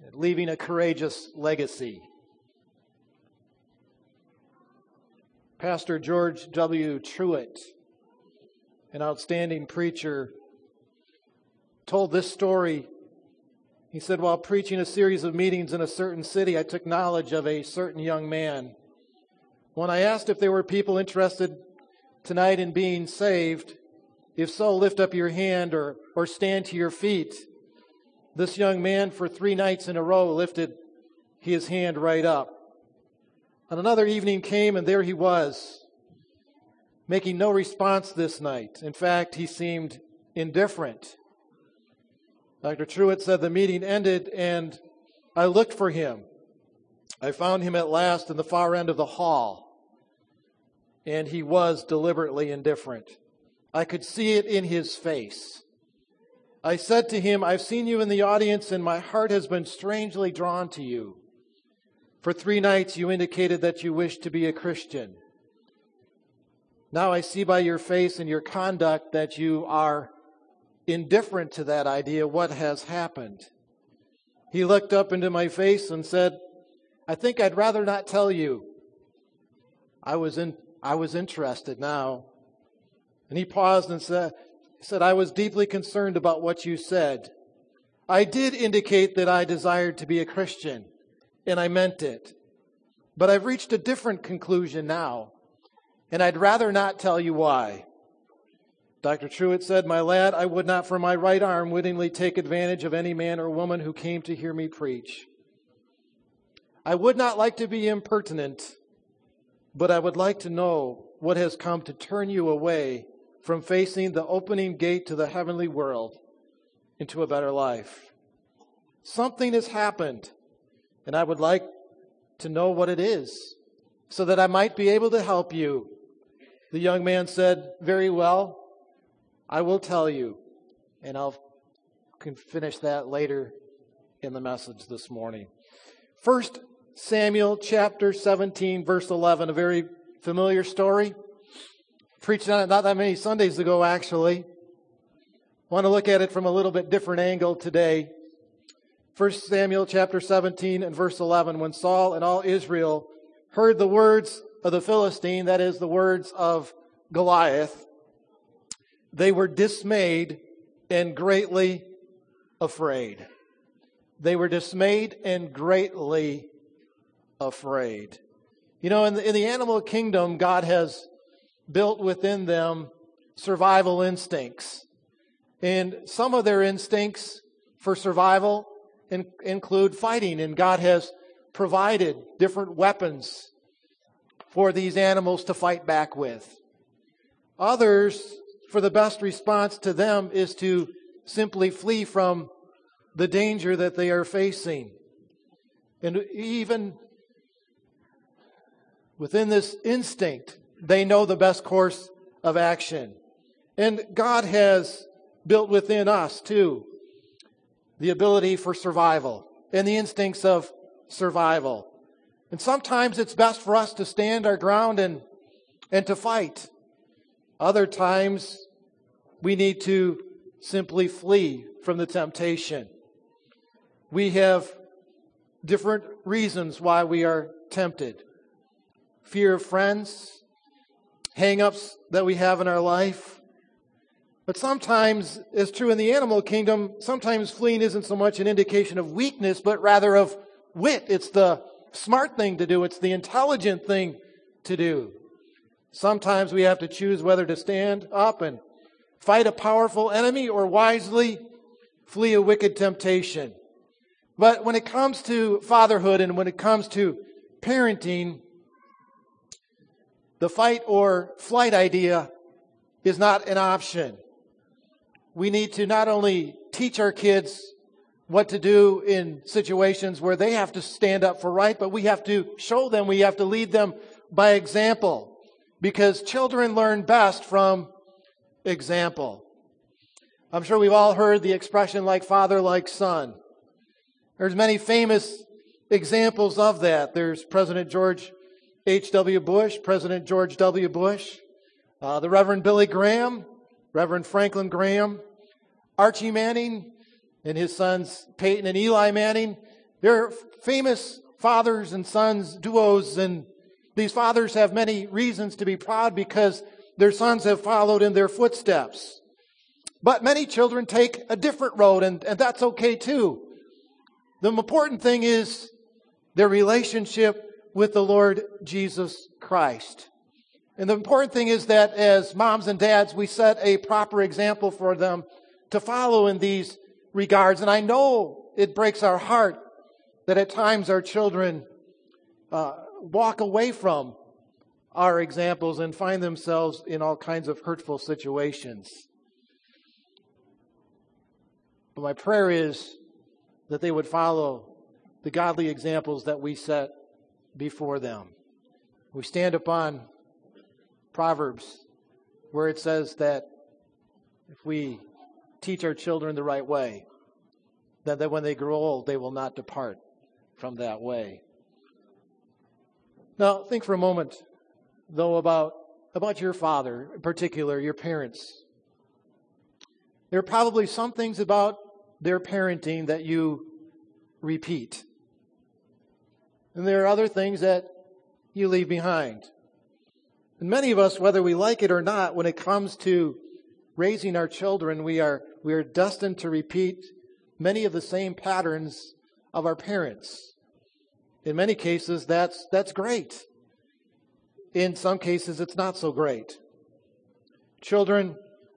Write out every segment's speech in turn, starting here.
leaving a courageous legacy. Pastor George W. Truett, an outstanding preacher, told this story. He said, while preaching a series of meetings in a certain city, I took knowledge of a certain young man. When I asked if there were people interested tonight in being saved, if so, lift up your hand or stand to your feet. This young man, for 3 nights in a row, lifted his hand right up. And another evening came, and there he was, making no response this night. In fact, he seemed indifferent. Dr. Truett said the meeting ended, and I looked for him. I found him at last in the far end of the hall, and he was deliberately indifferent. I could see it in his face. I said to him, I've seen you in the audience, and my heart has been strangely drawn to you. For 3 nights you indicated that you wished to be a Christian. Now I see by your face and your conduct that you are indifferent to that idea. What has happened? He looked up into my face and said, I think I'd rather not tell you. I was interested now. And he paused and said, I was deeply concerned about what you said. I did indicate that I desired to be a Christian, and I meant it. But I've reached a different conclusion now, and I'd rather not tell you why. Dr. Truett said, my lad, I would not for my right arm wittingly take advantage of any man or woman who came to hear me preach. I would not like to be impertinent, but I would like to know what has come to turn you away from facing the opening gate to the heavenly world into a better life. Something has happened, and I would like to know what it is, so that I might be able to help you. The young man said, very well, I will tell you, and I'll finish that later in the message this morning. 1 Samuel chapter 17, verse 11, a very familiar story. Preached on it not that many Sundays ago, actually. Want to look at it from a little bit different angle today. 1 Samuel chapter 17 and verse 11, when Saul and all Israel heard the words of the Philistine, that is, the words of Goliath, they were dismayed and greatly afraid. They were dismayed and greatly afraid. You know, in the animal kingdom, God has built within them survival instincts. And some of their instincts for survival include fighting, and God has provided different weapons for these animals to fight back with. Others, for the best response to them is to simply flee from the danger that they are facing. And even within this instinct, they know the best course of action. And God has built within us, too, the ability for survival and the instincts of survival. And sometimes it's best for us to stand our ground and to fight. Other times, we need to simply flee from the temptation. We have different reasons why we are tempted. Fear of friends, hang-ups that we have in our life. But sometimes, as true in the animal kingdom, sometimes fleeing isn't so much an indication of weakness, but rather of wit. It's the smart thing to do. It's the intelligent thing to do. Sometimes we have to choose whether to stand up and fight a powerful enemy or wisely flee a wicked temptation. But when it comes to fatherhood and when it comes to parenting, the fight or flight idea is not an option. We need to not only teach our kids what to do in situations where they have to stand up for right, but we have to show them, we have to lead them by example. Because children learn best from example. I'm sure we've all heard the expression like father, like son. There's many famous examples of that. There's President George H.W. Bush, President George W. Bush, the Reverend Billy Graham, Reverend Franklin Graham, Archie Manning, and his sons Peyton and Eli Manning, There are famous fathers and sons duos, and these fathers have many reasons to be proud because their sons have followed in their footsteps. But many children take a different road, and that's okay too. The important thing is their relationship with the Lord Jesus Christ. And the important thing is that as moms and dads, we set a proper example for them to follow in these regards. And I know it breaks our heart that at times our children walk away from our examples and find themselves in all kinds of hurtful situations. But my prayer is that they would follow the godly examples that we set before them. We stand upon Proverbs where it says that if we teach our children the right way, that when they grow old, they will not depart from that way. Now, think for a moment, though, about your father, in particular, your parents. There are probably some things about their parenting that you repeat. And there are other things that you leave behind. And many of us, whether we like it or not, when it comes to raising our children, we are destined to repeat many of the same patterns of our parents. In many cases, that's great. In some cases, it's not so great. Children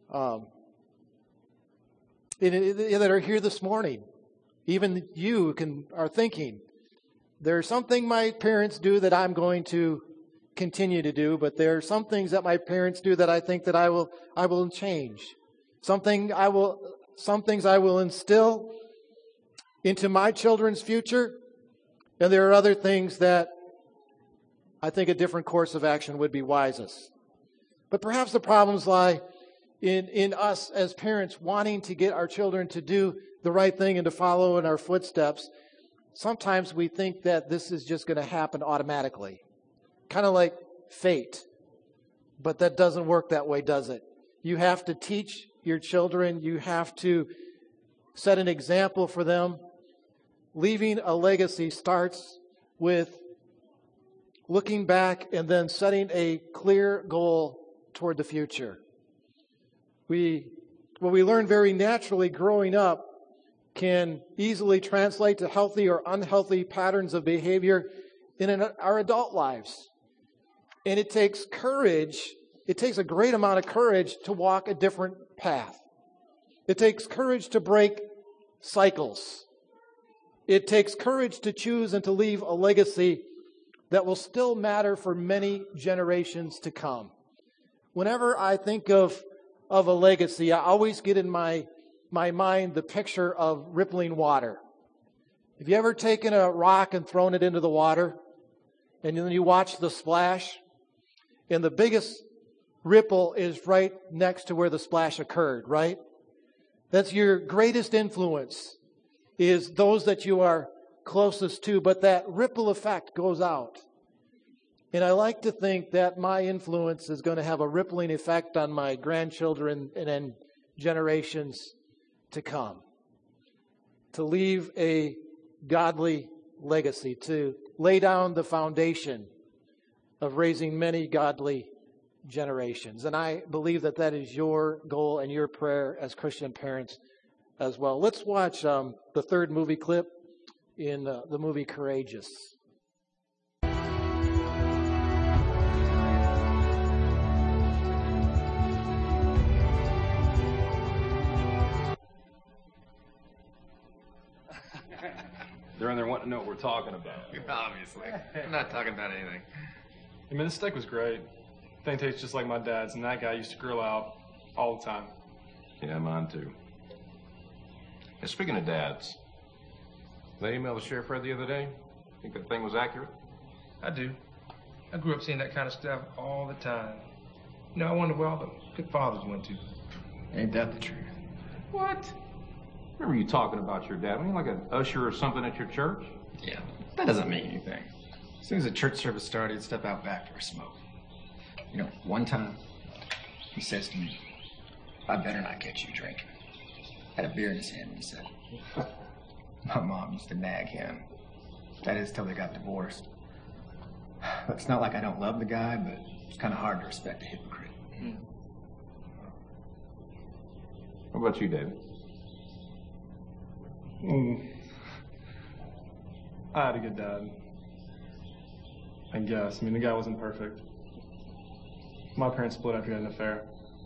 that are here this morning, even you are thinking, there's something my parents do that I'm going to continue to do, but there are some things that my parents do that I think that I will change. Some things I will instill into my children's future, and there are other things that I think a different course of action would be wisest. But perhaps the problems lie in us as parents wanting to get our children to do the right thing and to follow in our footsteps. Sometimes we think that this is just going to happen automatically, kind of like fate. But that doesn't work that way, does it? You have to teach your children. You have to set an example for them. Leaving a legacy starts with looking back and then setting a clear goal toward the future. What we learn very naturally growing up can easily translate to healthy or unhealthy patterns of behavior in our adult lives. And it takes courage. It takes a great amount of courage to walk a different path. It takes courage to break cycles. It takes courage to choose and to leave a legacy that will still matter for many generations to come. Whenever I think of a legacy, I always get in my mind the picture of rippling water. Have you ever taken a rock and thrown it into the water, and then you watch the splash, and the biggest ripple is right next to where the splash occurred, right? That's your greatest influence, is those that you are closest to, but that ripple effect goes out. And I like to think that my influence is going to have a rippling effect on my grandchildren and then generations to come. To leave a godly legacy, to lay down the foundation of raising many godly generations. And I believe that that is your goal and your prayer as Christian parents as well. Let's watch the third movie clip in the movie Courageous. They're in there wanting to know what we're talking about. Obviously. I'm not talking about anything. I mean, the steak was great. Thing tastes just like my dad's, and that guy used to grill out all the time. Yeah, mine too. And speaking of dads, they emailed the sheriff Fred the other day. Think that thing was accurate? I do. I grew up seeing that kind of stuff all the time. You know, I wonder where all the good fathers went to. Ain't that the truth? What? Remember you talking about your dad? I mean, like an usher or something at your church? Yeah, that doesn't mean anything. As soon as the church service started, he'd step out back for a smoke. You know, one time, he says to me, "I better not catch you drinking." Had a beer in his hand, and he said, My mom used to nag him. That is till they got divorced. It's not like I don't love the guy, but it's kind of hard to respect a hypocrite. What about you, David? I had a good dad. I guess. I mean, the guy wasn't perfect. My parents split after he had an affair.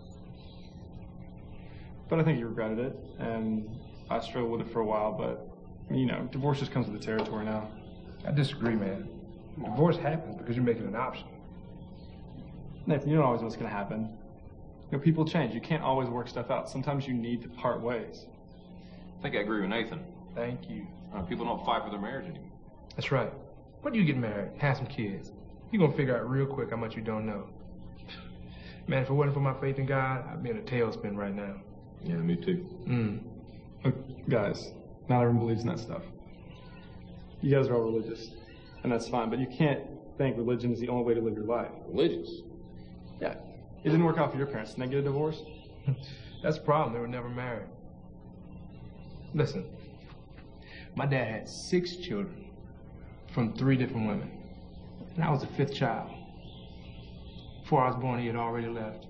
But I think he regretted it, and I struggled with it for a while, but, you know, divorce just comes with the territory now. I disagree, man. Divorce happens because you're making an option. Nathan, you don't always know what's going to happen. You know, people change. You can't always work stuff out. Sometimes you need to part ways. I think I agree with Nathan. Thank you. People don't fight for their marriage anymore. That's right. When you get married, have some kids, you're going to figure out real quick how much you don't know. Man, if it wasn't for my faith in God, I'd be in a tailspin right now. Yeah, me too. Look, guys, not everyone believes in that stuff. You guys are all religious, and that's fine, but you can't think religion is the only way to live your life. Religious? Yeah. It didn't work out for your parents. Didn't they get a divorce? That's the problem. They were never married. Listen, my dad had 6 children from 3 different women, and I was the 5th child. Before I was born, he had already left.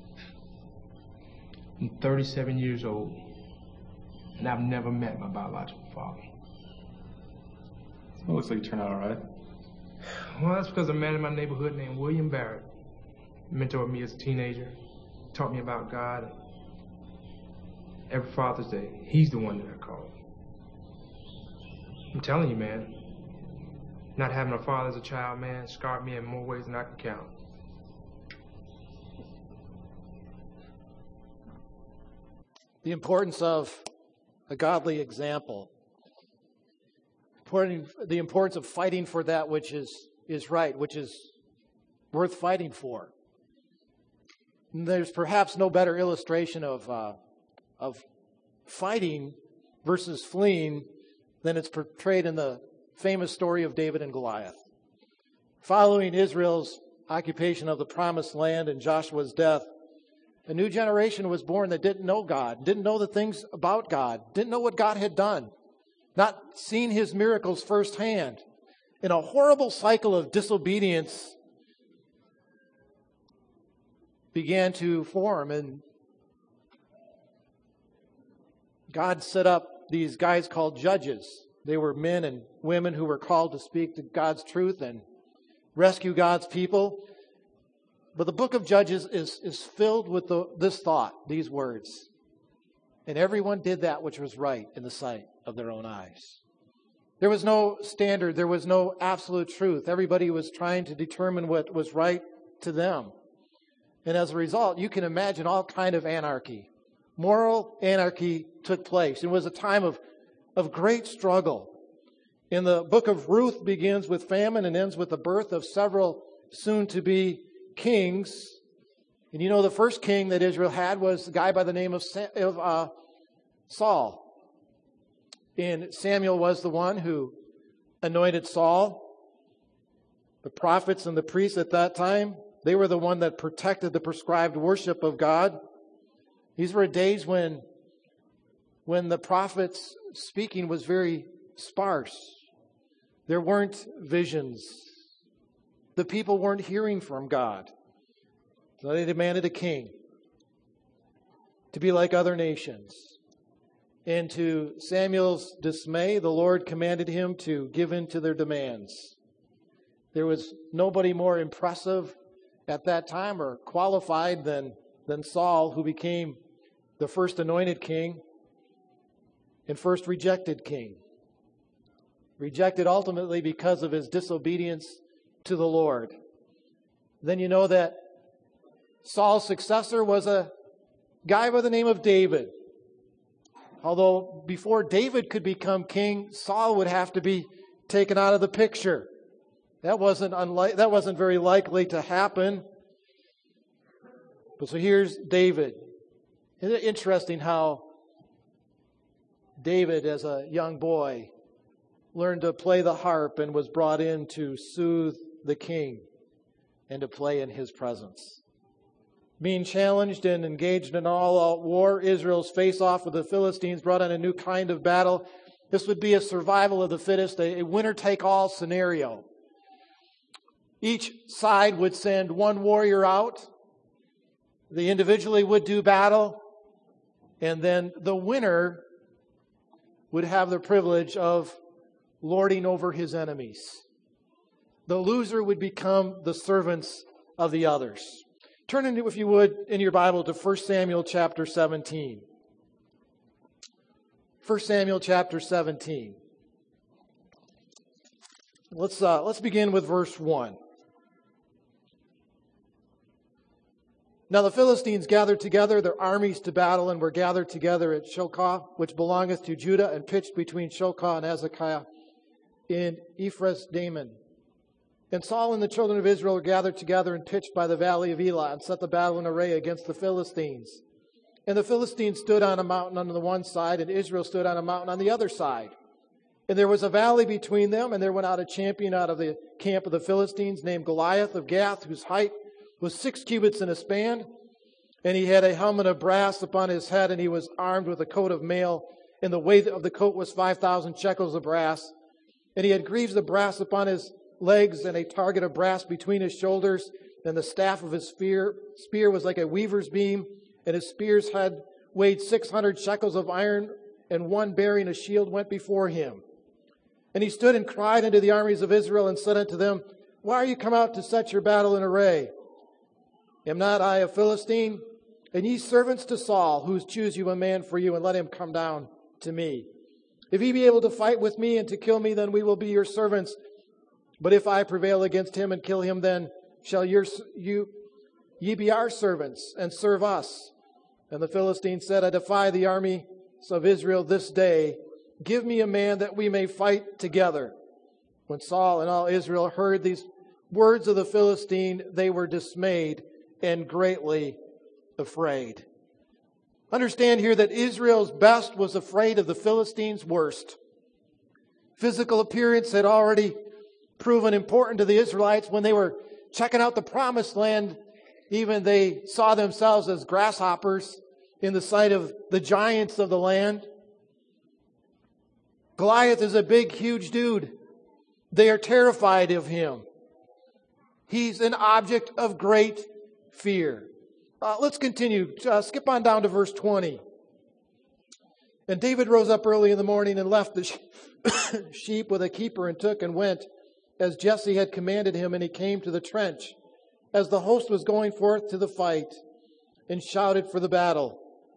I'm 37 years old, and I've never met my biological father. Well, it looks like you turned out all right. Well, that's because a man in my neighborhood named William Barrett mentored me as a teenager, taught me about God. Every Father's Day, he's the one that I call. I'm telling you, man, not having a father as a child, man, scarred me in more ways than I can count. The importance of a godly example. The importance of fighting for that which is right, which is worth fighting for. And there's perhaps no better illustration of fighting versus fleeing than it's portrayed in the famous story of David and Goliath. Following Israel's occupation of the Promised Land and Joshua's death, a new generation was born that didn't know God, didn't know the things about God, didn't know what God had done, not seen his miracles firsthand. In a horrible cycle of disobedience began to form, and God set up these guys called judges. They were men and women who were called to speak to God's truth and rescue God's people. But the book of Judges is filled with this thought, these words. And everyone did that which was right in the sight of their own eyes. There was no standard. There was no absolute truth. Everybody was trying to determine what was right to them. And as a result, you can imagine all kind of anarchy. Moral anarchy took place. It was a time of great struggle. In the book of Ruth begins with famine and ends with the birth of several soon-to-be kings. And you know the first king that Israel had was a guy by the name of Saul. And Samuel was the one who anointed Saul. The prophets and the priests at that time, they were the one that protected the prescribed worship of God. These were days when the prophets speaking was very sparse. There weren't visions. The people weren't hearing from God. So they demanded a king to be like other nations. And to Samuel's dismay, the Lord commanded him to give in to their demands. There was nobody more impressive at that time or qualified than Saul, who became the first anointed king and first rejected king. Rejected ultimately because of his disobedience to the Lord. Then you know that Saul's successor was a guy by the name of David. Although before David could become king, Saul would have to be taken out of the picture. That wasn't very likely to happen. But so here's David. Isn't it interesting how David, as a young boy, learned to play the harp and was brought in to soothe the king and to play in his presence. Being challenged and engaged in an all-out war, Israel's face-off with the Philistines brought on a new kind of battle. This would be a survival of the fittest, a winner-take-all scenario. Each side would send one warrior out. They individually would do battle. And then the winner would have the privilege of lording over his enemies. The loser would become the servants of the others. Turn, if you would, in your Bible to 1 Samuel chapter 17. 1 Samuel chapter 17. Let's begin with verse 1. Now the Philistines gathered together their armies to battle, and were gathered together at Shokah, which belongeth to Judah, and pitched between Shokah and Azekah in Ephraim. And Saul and the children of Israel were gathered together and pitched by the valley of Elah, and set the battle in array against the Philistines. And the Philistines stood on a mountain on the one side, and Israel stood on a mountain on the other side. And there was a valley between them, and there went out a champion out of the camp of the Philistines, named Goliath of Gath, whose height was 6 cubits and a span. And he had a helmet of brass upon his head, and he was armed with a coat of mail, and the weight of the coat was 5,000 shekels of brass. And he had greaves of brass upon his legs, and a target of brass between his shoulders, and the staff of his spear was like a weaver's beam, and his spear's head weighed 600 shekels of iron, and one bearing a shield went before him. And he stood and cried unto the armies of Israel, and said unto them, Why are you come out to set your battle in array? Am not I a Philistine? And ye servants to Saul, whose choose you a man for you, and let him come down to me. If he be able to fight with me and to kill me, then we will be your servants. But if I prevail against him and kill him, then shall ye be our servants, and serve us. And the Philistine said, I defy the armies of Israel this day. Give me a man that we may fight together. When Saul and all Israel heard these words of the Philistine, they were dismayed and greatly afraid. Understand here that Israel's best was afraid of the Philistines' worst. Physical appearance had already proven important to the Israelites. When they were checking out the promised land, even they saw themselves as grasshoppers in the sight of the giants of the land. Goliath is a big, huge dude. They are terrified of him. He's an object of great fear. Let's continue. Skip on down to verse 20. And David rose up early in the morning and left the sheep with a keeper, and took and went as Jesse had commanded him, and he came to the trench as the host was going forth to the fight, and shouted for the battle.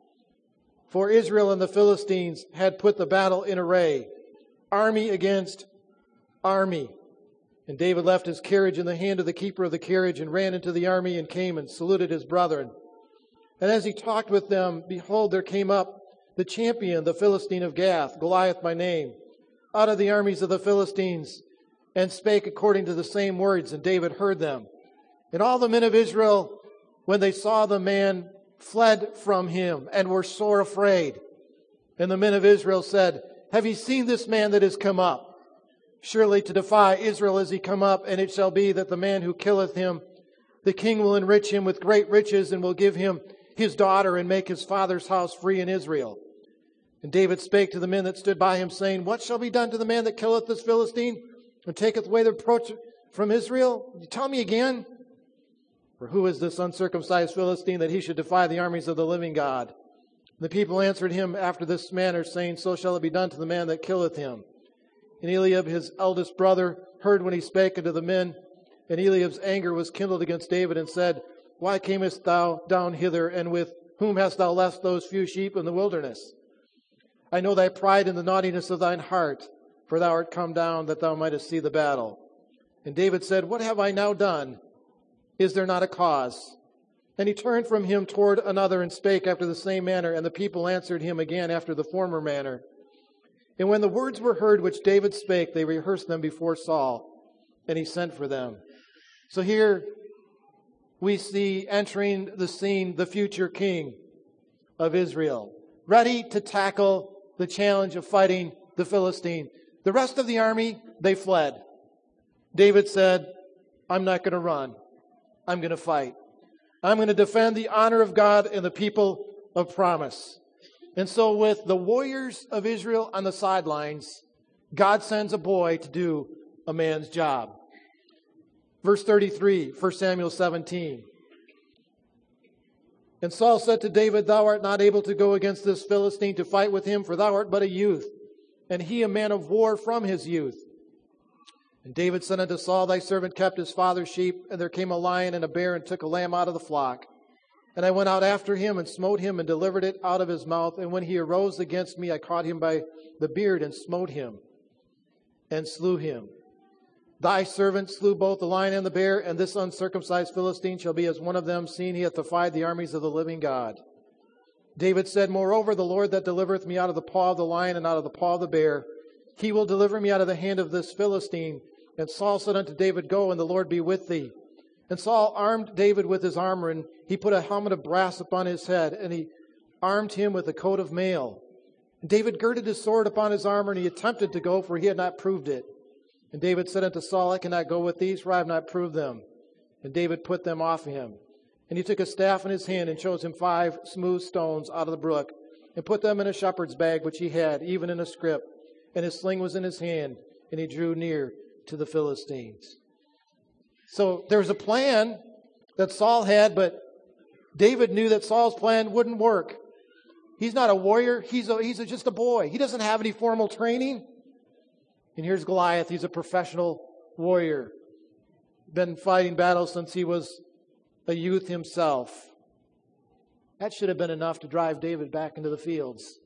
For Israel and the Philistines had put the battle in array, army against army. And David left his carriage in the hand of the keeper of the carriage, and ran into the army, and came and saluted his brethren. And as he talked with them, behold, there came up the champion, the Philistine of Gath, Goliath by name, out of the armies of the Philistines, and spake according to the same words, and David heard them. And all the men of Israel, when they saw the man, fled from him, and were sore afraid. And the men of Israel said, Have ye seen this man that is come up? Surely to defy Israel is he come up, and it shall be that the man who killeth him, the king will enrich him with great riches, and will give him his daughter, and make his father's house free in Israel. And David spake to the men that stood by him, saying, What shall be done to the man that killeth this Philistine, and taketh away the reproach from Israel? Tell me again. For who is this uncircumcised Philistine, that he should defy the armies of the living God? And the people answered him after this manner, saying, So shall it be done to the man that killeth him. And Eliab, his eldest brother, heard when he spake unto the men. And Eliab's anger was kindled against David, and said, Why camest thou down hither, and with whom hast thou left those few sheep in the wilderness? I know thy pride and the naughtiness of thine heart, for thou art come down that thou mightest see the battle. And David said, What have I now done? Is there not a cause? And he turned from him toward another, and spake after the same manner. And the people answered him again after the former manner. And when the words were heard which David spake, they rehearsed them before Saul, and he sent for them. So here we see entering the scene the future king of Israel, ready to tackle the challenge of fighting the Philistine. The rest of the army, they fled. David said, I'm not going to run. I'm going to fight. I'm going to defend the honor of God and the people of promise. And so with the warriors of Israel on the sidelines, God sends a boy to do a man's job. Verse 33, 1 Samuel 17. And Saul said to David, Thou art not able to go against this Philistine to fight with him, for thou art but a youth, and he a man of war from his youth. And David said unto Saul, Thy servant kept his father's sheep, and there came a lion and a bear, and took a lamb out of the flock. And I went out after him, and smote him, and delivered it out of his mouth. And when he arose against me, I caught him by the beard, and smote him, and slew him. Thy servant slew both the lion and the bear, and this uncircumcised Philistine shall be as one of them, seeing he hath defied the armies of the living God. David said, Moreover, the Lord that delivereth me out of the paw of the lion and out of the paw of the bear, he will deliver me out of the hand of this Philistine. And Saul said unto David, Go, and the Lord be with thee. And Saul armed David with his armor, and he put a helmet of brass upon his head, and he armed him with a coat of mail. And David girded his sword upon his armor, and he attempted to go, for he had not proved it. And David said unto Saul, I cannot go with these, for I have not proved them. And David put them off him. And he took a staff in his hand, and chose him 5 smooth stones out of the brook, and put them in a shepherd's bag which he had, even in a scrip. And his sling was in his hand, and he drew near to the Philistines. So there was a plan that Saul had, but David knew that Saul's plan wouldn't work. He's not a warrior. He's just a boy. He doesn't have any formal training. And here's Goliath. He's a professional warrior. Been fighting battles since he was a youth himself. That should have been enough to drive David back into the fields.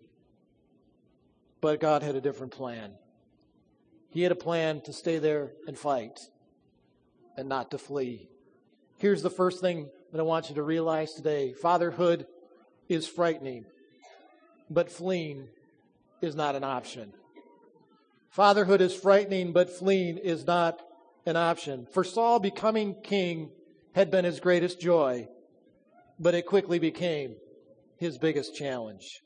But God had a different plan. He had a plan to stay there and fight and not to flee. Here's the first thing that I want you to realize today. Fatherhood is frightening, but fleeing is not an option. Fatherhood is frightening, but fleeing is not an option. For Saul, becoming king had been his greatest joy, but it quickly became his biggest challenge.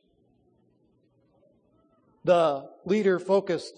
The leader focused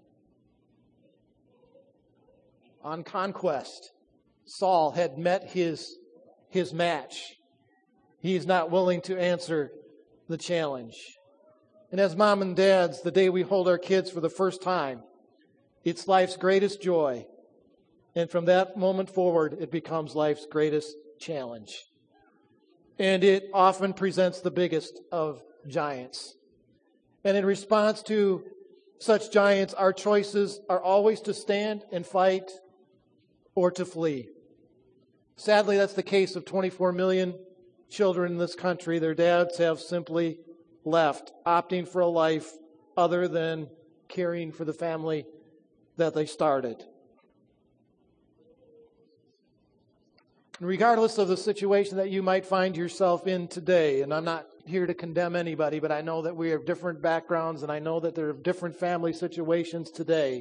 on conquest. Saul had met his match. He is not willing to answer the challenge. And as mom and dads, the day we hold our kids for the first time, it's life's greatest joy. And from that moment forward, it becomes life's greatest challenge. And it often presents the biggest of giants. And in response to such giants, our choices are always to stand and fight or to flee. Sadly, that's the case of 24 million children in this country. Their dads have simply left, opting for a life other than caring for the family that they started. Regardless of the situation that you might find yourself in today, and I'm not here to condemn anybody, but I know that we have different backgrounds, and I know that there are different family situations today.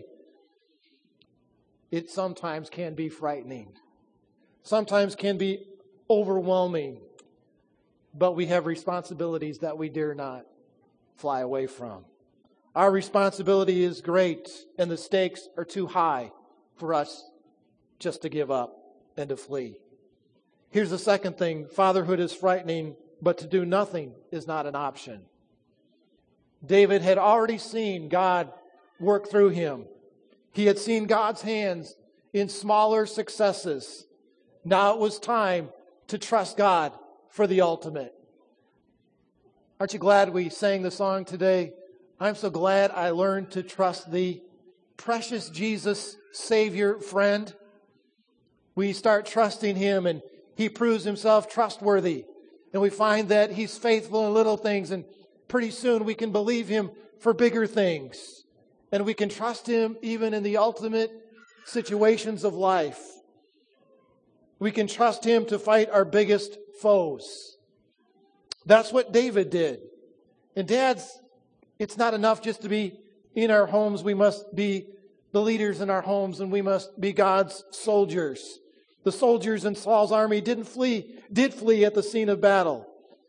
It sometimes can be frightening. Sometimes can be overwhelming. But we have responsibilities that we dare not fly away from. Our responsibility is great, and the stakes are too high for us just to give up and to flee. Here's the second thing. Fatherhood is frightening, but to do nothing is not an option. David had already seen God work through him. He had seen God's hands in smaller successes. Now it was time to trust God for the ultimate. Aren't you glad we sang the song today? I'm so glad I learned to trust the precious Jesus, Savior, friend. We start trusting Him, and He proves Himself trustworthy. And we find that He's faithful in little things, and pretty soon we can believe Him for bigger things. And we can trust Him even in the ultimate situations of life. We can trust Him to fight our biggest foes. That's what David did. And dads, it's not enough just to be in our homes. We must be the leaders in our homes, and we must be God's soldiers. The soldiers in Saul's army did flee at the scene of battle.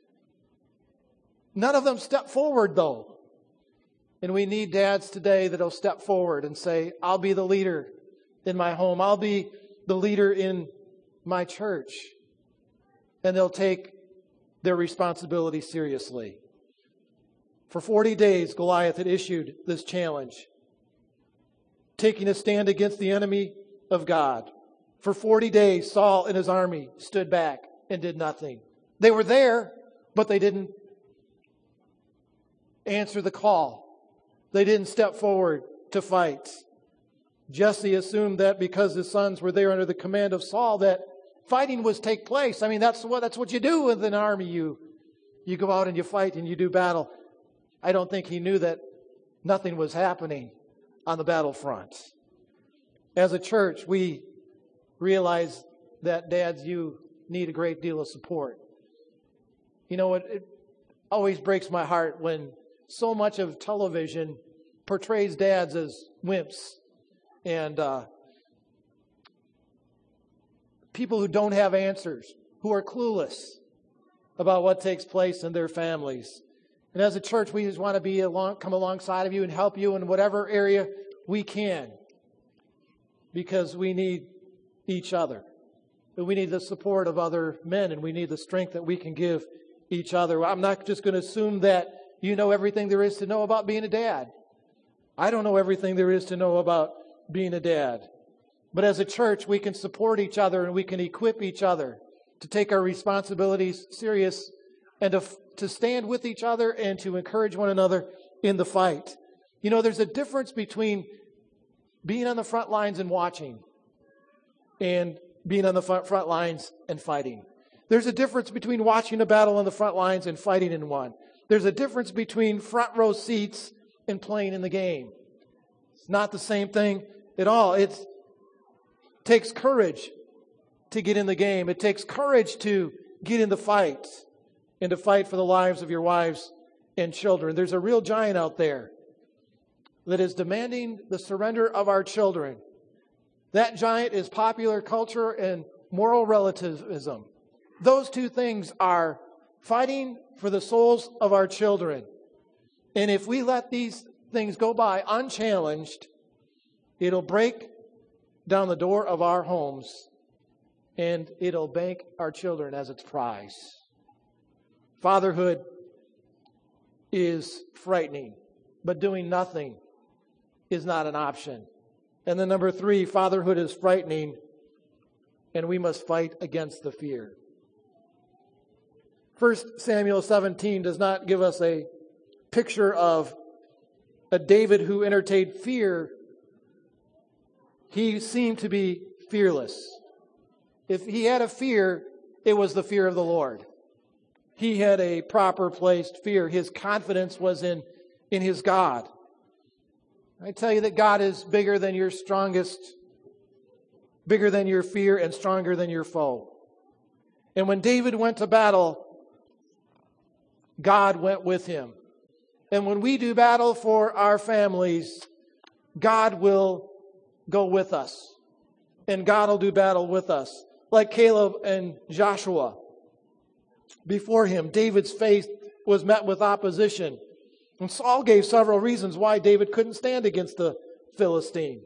None of them stepped forward, though. And we need dads today that'll step forward and say, I'll be the leader in my home. I'll be the leader in my church. And they'll take their responsibility seriously. For 40 days, Goliath had issued this challenge, taking a stand against the enemy of God. For 40 days, Saul and his army stood back and did nothing. They were there, but they didn't answer the call. They didn't step forward to fight. Jesse assumed that because his sons were there under the command of Saul, that fighting was take place. I mean, that's what you do with an army. You go out and you fight and you do battle. I don't think he knew that nothing was happening on the battlefront. As a church, we realize that, dads, you need a great deal of support. You know, it always breaks my heart when so much of television portrays dads as wimps and people who don't have answers, who are clueless about what takes place in their families. And as a church, we just want to come alongside of you and help you in whatever area we can, because we need each other. We need the support of other men, and we need the strength that we can give each other. I'm not just going to assume that you know everything there is to know about being a dad. I don't know everything there is to know about being a dad. But as a church, we can support each other and we can equip each other to take our responsibilities serious and to stand with each other and to encourage one another in the fight. You know, there's a difference between being on the front lines and watching and being on the front lines and fighting. There's a difference between watching a battle on the front lines and fighting in one. There's a difference between front row seats and playing in the game. It's not the same thing at all. It takes courage to get in the game. It takes courage to get in the fight and to fight for the lives of your wives and children. There's a real giant out there that is demanding the surrender of our children. That giant is popular culture and moral relativism. Those two things are fighting for the souls of our children. And if we let these things go by unchallenged, it'll break down the door of our homes and it'll bank our children as its prize. Fatherhood is frightening, but doing nothing is not an option. And then number 3, fatherhood is frightening, and we must fight against the fear. 1 Samuel 17 does not give us a picture of a David who entertained fear. He seemed to be fearless. If he had a fear, it was the fear of the Lord. He had a proper placed fear. His confidence was in his God. I tell you that God is bigger than your strongest, bigger than your fear, and stronger than your foe. And when David went to battle, God went with him. And when we do battle for our families, God will go with us. And God will do battle with us. Like Caleb and Joshua. Before him, David's faith was met with opposition. And Saul gave several reasons why David couldn't stand against the Philistine.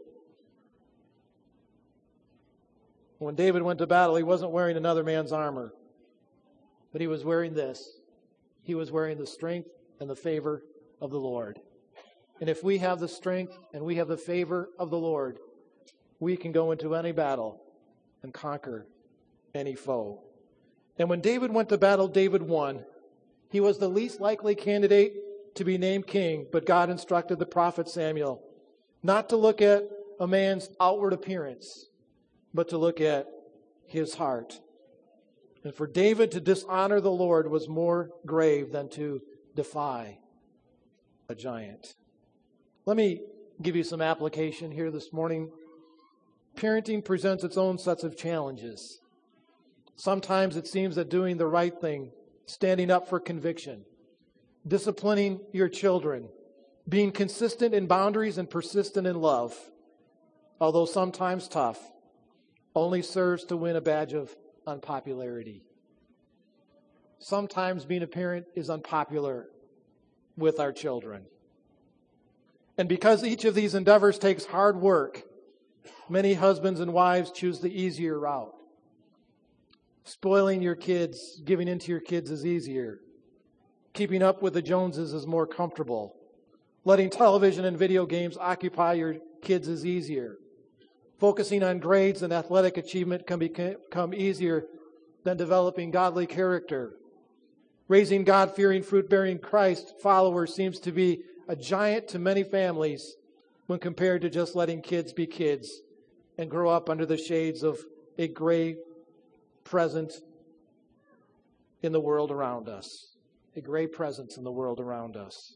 When David went to battle, he wasn't wearing another man's armor. But he was wearing this. He was wearing the strength and the favor of the Lord. And if we have the strength and we have the favor of the Lord, we can go into any battle and conquer any foe. And when David went to battle, David won. He was the least likely candidate to be named king, but God instructed the prophet Samuel not to look at a man's outward appearance, but to look at his heart. And for David to dishonor the Lord was more grave than to defy a giant. Let me give you some application here this morning. Parenting presents its own sets of challenges. Sometimes it seems that doing the right thing, standing up for conviction, disciplining your children, being consistent in boundaries and persistent in love, although sometimes tough, only serves to win a badge of unpopularity. Sometimes being a parent is unpopular with our children. And because each of these endeavors takes hard work, many husbands and wives choose the easier route. Spoiling your kids, giving into your kids is easier. Keeping up with the Joneses is more comfortable. Letting television and video games occupy your kids is easier. Focusing on grades and athletic achievement can become easier than developing godly character. Raising God-fearing, fruit-bearing Christ followers seems to be a giant to many families when compared to just letting kids be kids and grow up under the shades of a gray presence in the world around us. A gray presence in the world around us.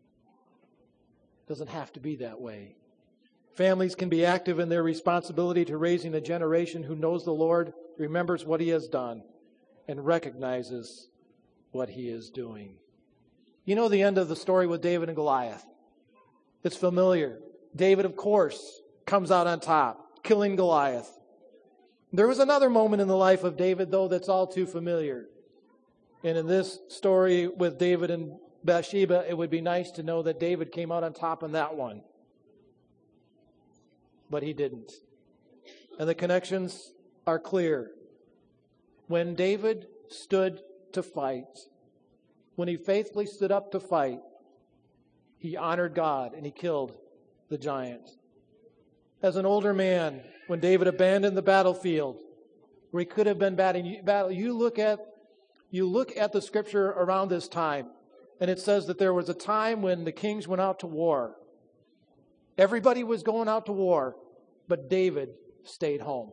It doesn't have to be that way. Families can be active in their responsibility to raising a generation who knows the Lord, remembers what He has done, and recognizes what He is doing. You know the end of the story with David and Goliath. It's familiar. David, of course, comes out on top, killing Goliath. There was another moment in the life of David, though, that's all too familiar. And in this story with David and Bathsheba, it would be nice to know that David came out on top in that one. But he didn't. And the connections are clear. When David stood to fight, when he faithfully stood up to fight, he honored God and he killed the giant. As an older man, when David abandoned the battlefield, where he could have been battle, you look at the scripture around this time, and it says that there was a time when the kings went out to war. Everybody was going out to war, but David stayed home.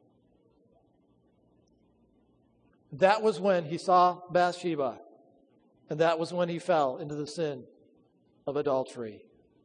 That was when he saw Bathsheba, and that was when he fell into the sin of adultery.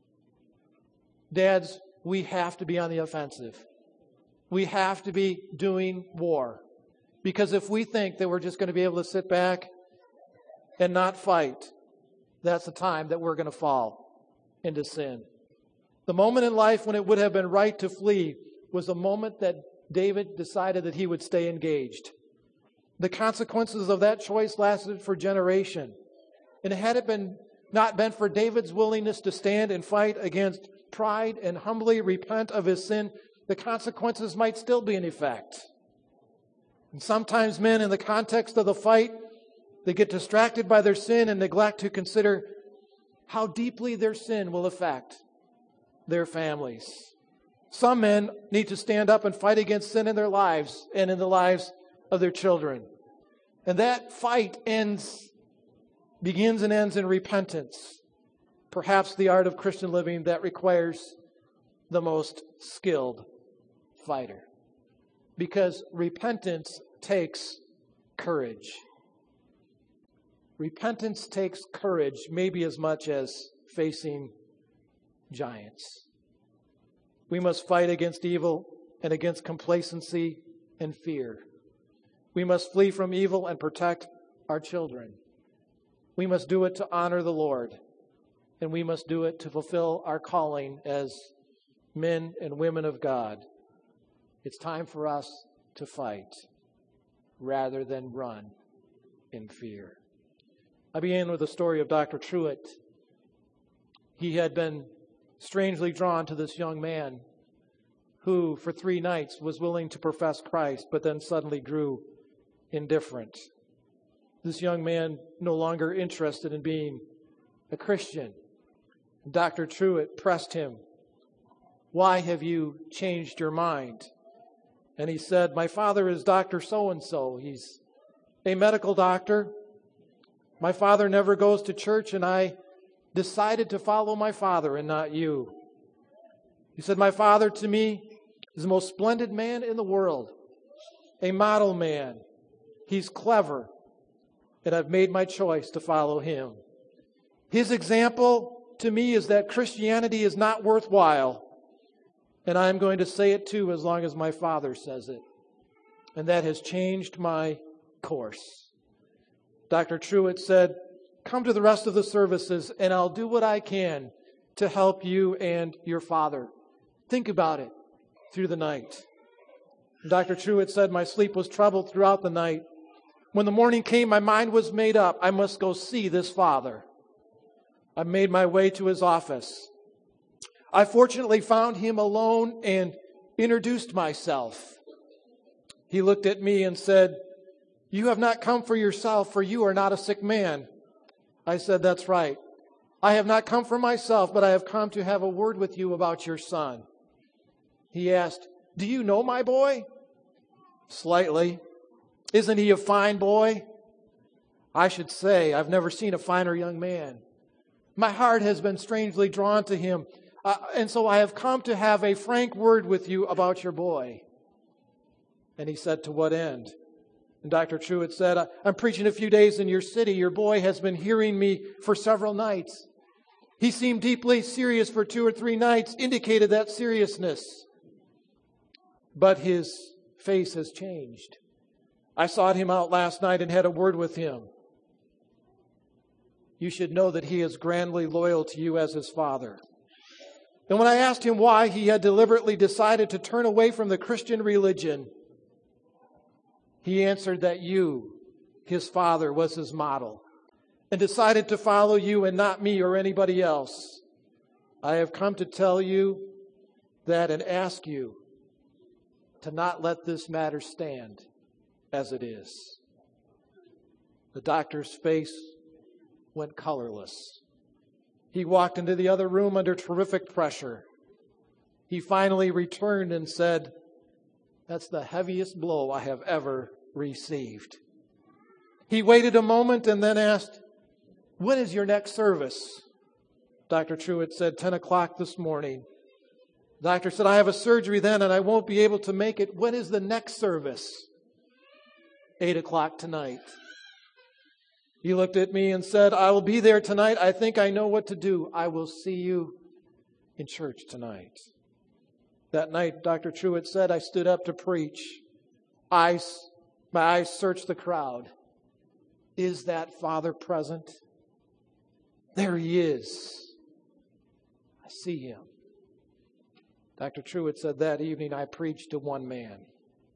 Dads, we have to be on the offensive. We have to be doing war. Because if we think that we're just going to be able to sit back and not fight, that's the time that we're going to fall into sin. The moment in life when it would have been right to flee was the moment that David decided that he would stay engaged. The consequences of that choice lasted for generations. And had it not been for David's willingness to stand and fight against pride and humbly repent of his sin, the consequences might still be in effect. And sometimes men, in the context of the fight, they get distracted by their sin and neglect to consider how deeply their sin will affect their families. Some men need to stand up and fight against sin in their lives and in the lives of their children. And that fight begins and ends in repentance. Perhaps the art of Christian living that requires the most skilled fighter. Because repentance takes courage. Repentance takes courage, maybe as much as facing giants. We must fight against evil and against complacency and fear. We must flee from evil and protect our children. We must do it to honor the Lord, and we must do it to fulfill our calling as men and women of God. It's time for us to fight rather than run in fear. I began with the story of Dr. Truett. He had been strangely drawn to this young man who, for 3 nights, was willing to profess Christ, but then suddenly grew indifferent. This young man no longer interested in being a Christian. Dr. Truett pressed him, "Why have you changed your mind?" And he said, "My father is Dr. So-and-so. He's a medical doctor. My father never goes to church, and I decided to follow my father and not you." He said, "My father to me is the most splendid man in the world, a model man. He's clever, and I've made my choice to follow him. His example to me is that Christianity is not worthwhile, and I'm going to say it too as long as my father says it. And that has changed my course." Dr. Truett said, "Come to the rest of the services, and I'll do what I can to help you and your father. Think about it through the night." Dr. Truett said, "My sleep was troubled throughout the night. When the morning came, my mind was made up. I must go see this father. I made my way to his office. I fortunately found him alone and introduced myself. He looked at me and said, 'You have not come for yourself, for you are not a sick man. I said, "That's right. I have not come for myself, but I have come to have a word with you about your son." He asked, "Do you know my boy?" "Slightly." "Isn't he a fine boy?" "I should say I've never seen a finer young man. My heart has been strangely drawn to him, and so I have come to have a frank word with you about your boy." And he said, "To what end?" And Dr. Truitt said, "I'm preaching a few days in your city. Your boy has been hearing me for several nights. He seemed deeply serious for 2 or 3 nights, indicated that seriousness. But his face has changed. I sought him out last night and had a word with him. You should know that he is grandly loyal to you as his father. And when I asked him why he had deliberately decided to turn away from the Christian religion, he answered that you, his father, was his model, and decided to follow you and not me or anybody else. I have come to tell you that and ask you to not let this matter stand as it is." The doctor's face went colorless. He walked into the other room under terrific pressure. He finally returned and said, "That's the heaviest blow I have ever received." He waited a moment and then asked, "When is your next service?" Dr. Truitt said, 10 o'clock this morning. The doctor said, "I have a surgery then and I won't be able to make it. When is the next service?" 8 o'clock tonight. He looked at me and said, "I will be there tonight. I think I know what to do. I will see you in church tonight." That night, Dr. Truitt said, I stood up to preach. My eyes searched the crowd. Is that Father present? There he is. I see him. Dr. Truitt said that evening I preached to one man.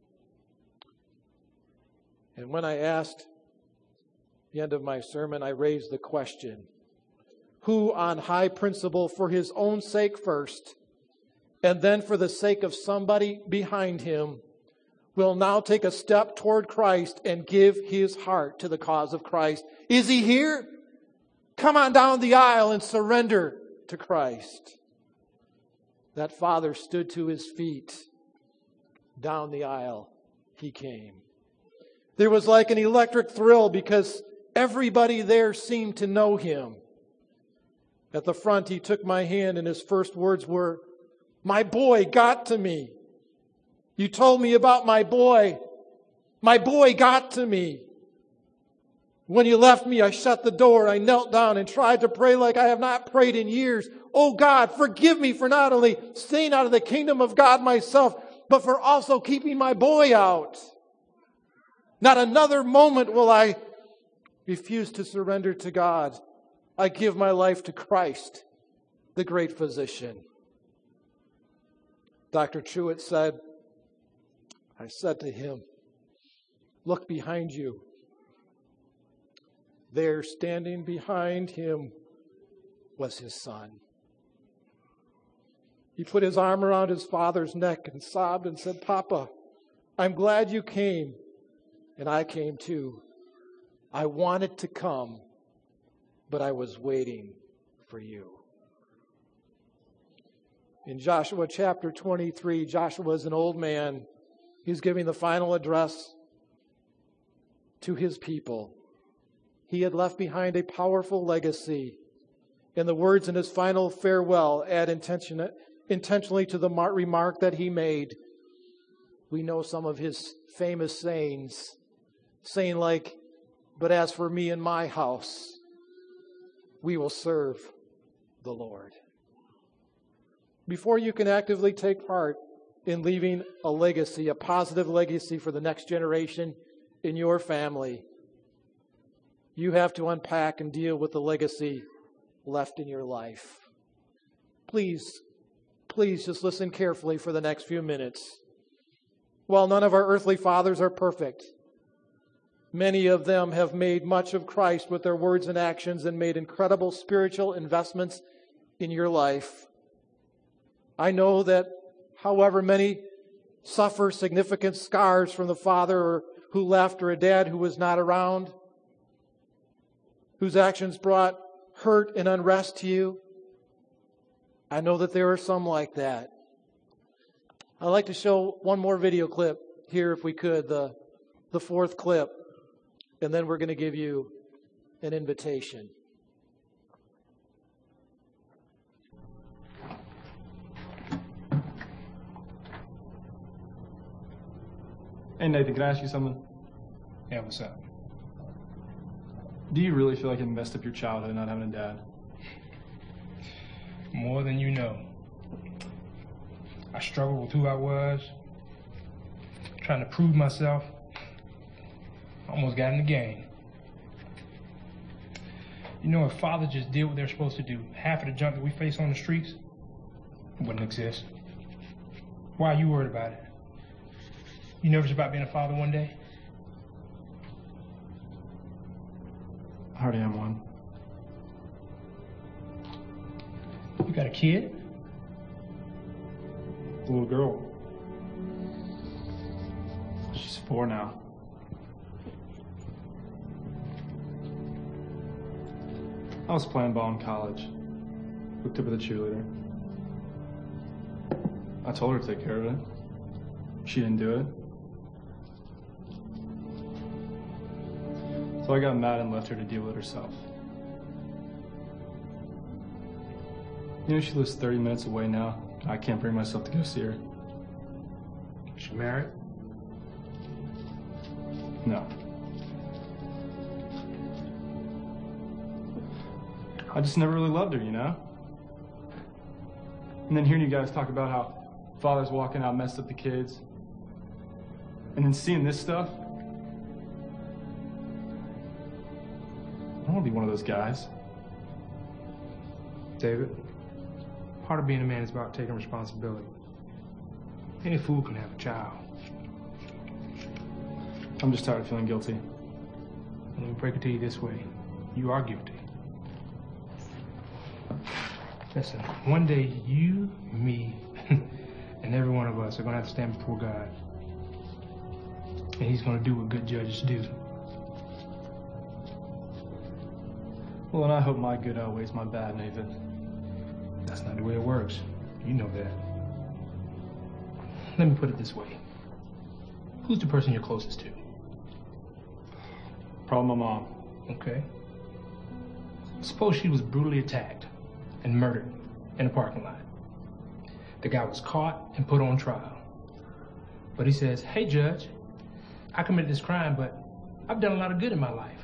And when I asked at the end of my sermon, I raised the question, who on high principle for his own sake first, and then for the sake of somebody behind him, will now take a step toward Christ and give his heart to the cause of Christ? Is he here? Come on down the aisle and surrender to Christ. That father stood to his feet. Down the aisle he came. There was like an electric thrill because everybody there seemed to know him. At the front, he took my hand and his first words were, "My boy got to me. You told me about my boy. My boy got to me. When you left me, I shut the door. I knelt down and tried to pray like I have not prayed in years. Oh God, forgive me for not only staying out of the kingdom of God myself, but for also keeping my boy out. Not another moment will I refuse to surrender to God. I give my life to Christ, the great physician." Dr. Truitt said, I said to him, "Look behind you." There, standing behind him, was his son. He put his arm around his father's neck and sobbed and said, "Papa, I'm glad you came, and I came too. I wanted to come, but I was waiting for you." In Joshua chapter 23, Joshua is an old man. He's giving the final address to his people. He had left behind a powerful legacy. And the words in his final farewell add intentionally to the remark that he made. We know some of his famous sayings, saying like, "But as for me and my house, we will serve the Lord." Before you can actively take part in leaving a legacy, a positive legacy for the next generation in your family, you have to unpack and deal with the legacy left in your life. Please just listen carefully for the next few minutes. While none of our earthly fathers are perfect, many of them have made much of Christ with their words and actions and made incredible spiritual investments in your life. I know that however many suffer significant scars from the father who left or a dad who was not around, whose actions brought hurt and unrest to you. I know that there are some like that. I'd like to show one more video clip here, if we could, the fourth clip, and then we're going to give you an invitation. Hey, Nathan, can I ask you something? Yeah, what's up? Do you really feel like it messed up your childhood not having a dad? More than you know. I struggled with who I was, trying to prove myself. Almost got in the game. You know, if fathers just did what they're supposed to do, half of the junk that we face on the streets wouldn't exist. Why are you worried about it? You nervous about being a father one day? I already am one. You got a kid? A little girl. She's 4 now. I was playing ball in college. Hooked up with a cheerleader. I told her to take care of it. She didn't do it. So I got mad and left her to deal with it herself. You know, she lives 30 minutes away now. I can't bring myself to go see her. She married? No. I just never really loved her, you know? And then hearing you guys talk about how fathers walking out messed up the kids. And then seeing this stuff. I don't want to be one of those guys. David, part of being a man is about taking responsibility. Any fool can have a child. I'm just tired of feeling guilty. Let me break it to you this way. You are guilty. Listen, one day you, me, and every one of us are going to have to stand before God. And he's going to do what good judges do. Well, and I hope my good outweighs my bad, Nathan. That's not the way it works. You know that. Let me put it this way. Who's the person you're closest to? Probably my mom. Okay. Suppose she was brutally attacked and murdered in a parking lot. The guy was caught and put on trial. But he says, hey, judge, I committed this crime, but I've done a lot of good in my life.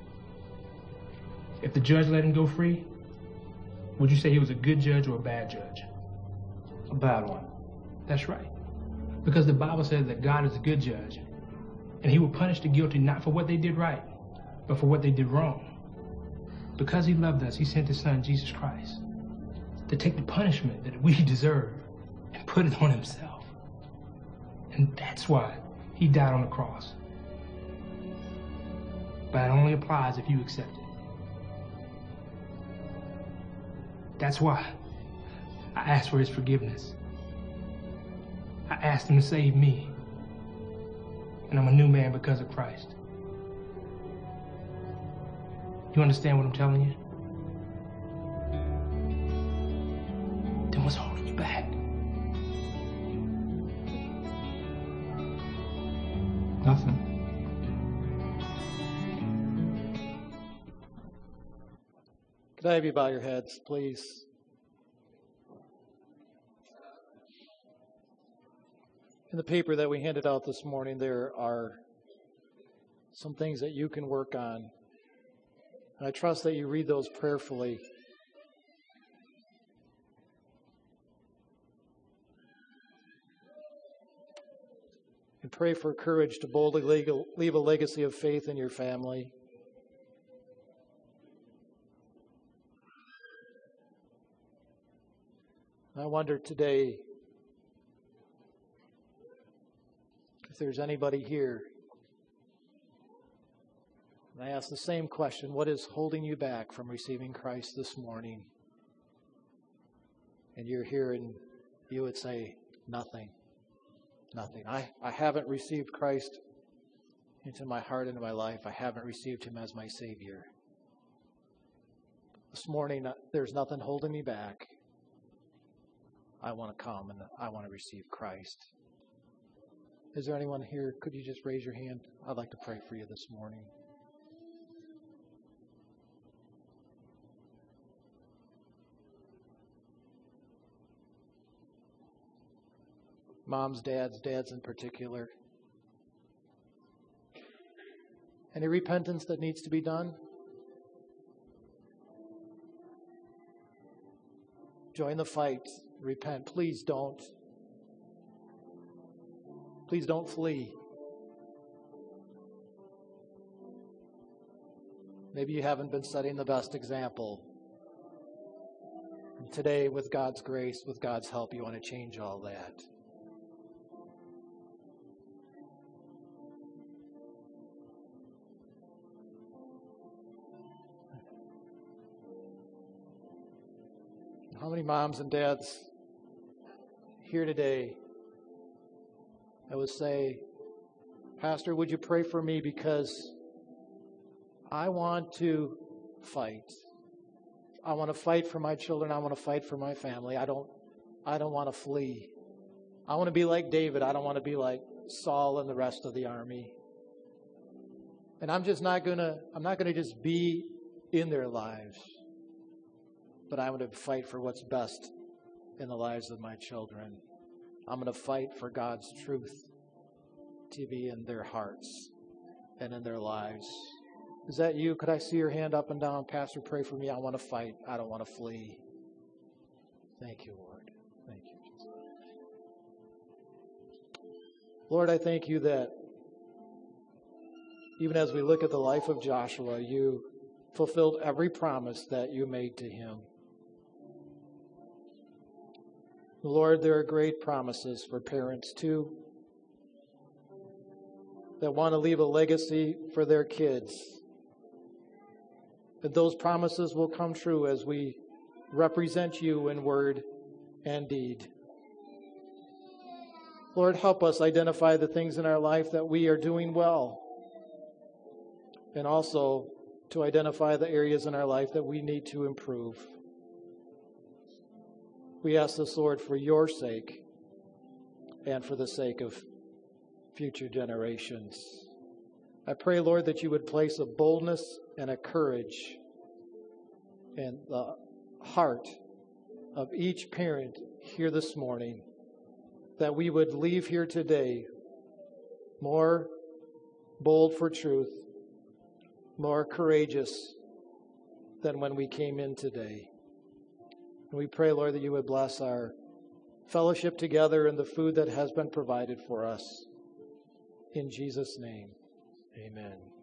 If the judge let him go free, would you say he was a good judge or a bad judge? A bad one. That's right. Because the Bible says that God is a good judge, and he will punish the guilty not for what they did right, but for what they did wrong. Because he loved us, he sent his son, Jesus Christ, to take the punishment that we deserve and put it on himself. And that's why he died on the cross. But it only applies if you accept it. That's why I asked for his forgiveness. I asked him to save me. And I'm a new man because of Christ. You understand what I'm telling you? Then what's holding you back? Nothing. Could I have you bow your heads, please? In the paper that we handed out this morning, there are some things that you can work on. And I trust that you read those prayerfully. And pray for courage to boldly leave a legacy of faith in your family. I wonder today if there's anybody here. And I ask the same question: what is holding you back from receiving Christ this morning? And you're here and you would say, nothing. Nothing. I haven't received Christ into my heart, into my life. I haven't received him as my Savior. This morning, there's nothing holding me back. I want to come and I want to receive Christ. Is there anyone here? Could you just raise your hand? I'd like to pray for you this morning. Moms, dads in particular. Any repentance that needs to be done? Join the fight. Repent. Please don't. Please don't flee. Maybe you haven't been setting the best example. And today, with God's grace, with God's help, you want to change all that. How many moms and dads here today that would say, Pastor, would you pray for me because I want to fight. I want to fight for my children. I want to fight for my family. I don't want to flee. I want to be like David. I don't want to be like Saul and the rest of the army. And I'm not going to just be in their lives. But I'm going to fight for what's best in the lives of my children. I'm going to fight for God's truth to be in their hearts and in their lives. Is that you? Could I see your hand up and down? Pastor, pray for me. I want to fight. I don't want to flee. Thank you, Lord. Thank you, Jesus. Lord, I thank you that even as we look at the life of Joshua, you fulfilled every promise that you made to him. Lord, there are great promises for parents too that want to leave a legacy for their kids. That those promises will come true as we represent you in word and deed. Lord, help us identify the things in our life that we are doing well, and also to identify the areas in our life that we need to improve. We ask this, Lord, for your sake and for the sake of future generations. I pray, Lord, that you would place a boldness and a courage in the heart of each parent here this morning, that we would leave here today more bold for truth, more courageous than when we came in today. And we pray, Lord, that you would bless our fellowship together and the food that has been provided for us. In Jesus' name, amen.